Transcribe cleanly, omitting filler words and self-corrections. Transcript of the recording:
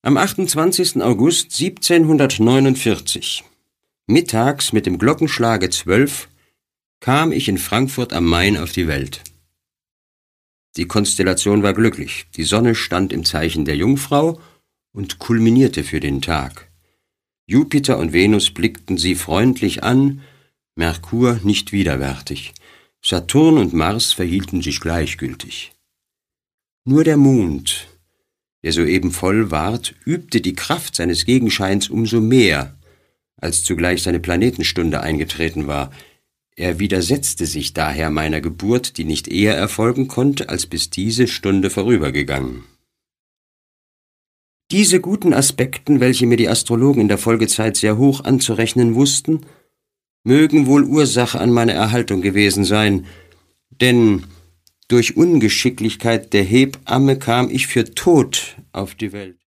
Am 28. August 1749, mittags mit dem Glockenschlage 12, kam ich in Frankfurt am Main auf die Welt. Die Konstellation war glücklich. Die Sonne stand im Zeichen der Jungfrau und kulminierte für den Tag. Jupiter und Venus blickten sie freundlich an, Merkur nicht widerwärtig. Saturn und Mars verhielten sich gleichgültig. Nur der Mond, der soeben voll ward, übte die Kraft seines Gegenscheins umso mehr, als zugleich seine Planetenstunde eingetreten war. Er widersetzte sich daher meiner Geburt, die nicht eher erfolgen konnte, als bis diese Stunde vorübergegangen. Diese guten Aspekten, welche mir die Astrologen in der Folgezeit sehr hoch anzurechnen wussten, mögen wohl Ursache an meiner Erhaltung gewesen sein, denn durch Ungeschicklichkeit der Hebamme kam ich für tot auf die Welt.